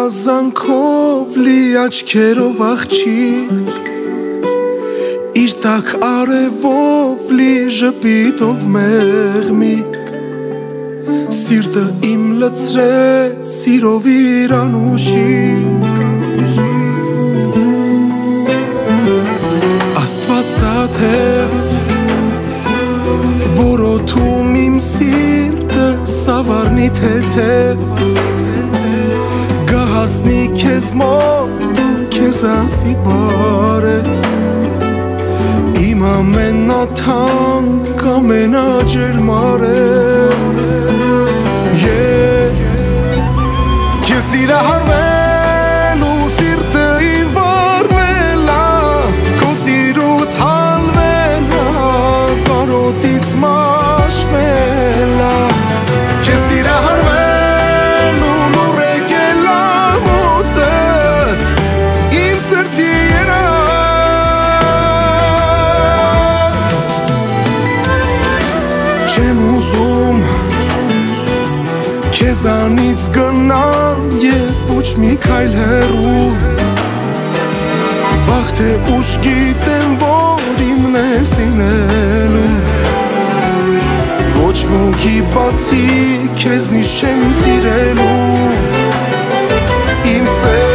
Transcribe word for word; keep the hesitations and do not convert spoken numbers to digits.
երազանքով լի աչքերով աղջիկ իր տակ արևով լի ժպիտով մեղմիկ սիրտը իմ լցրեց սիրով իր անուշիկ Աստված դատել որոթում իմ սիրտը սավառնի թեթև Գահասնի քեզ մոտ ու քեզ ասի բարև Իմ ամենաթանկ ամենաջեր մարև Ես քեզ սիրահարվել ու սիրտը իմ վառվել Քո սիրուց հալվել կարոտից մաշվել Քեզ սիրահարվել ու նոր եկել ամոթդ Իմ սրտի երազ Չեմ ուզում Քեզանից գնալ ես ոչ մի քայլ հեռու Վաղ թե ուշ գիտեմ որ իմն ես լինելու Ոչ ոքի բացի քեզնից չեմ սիրելու Իմ սեր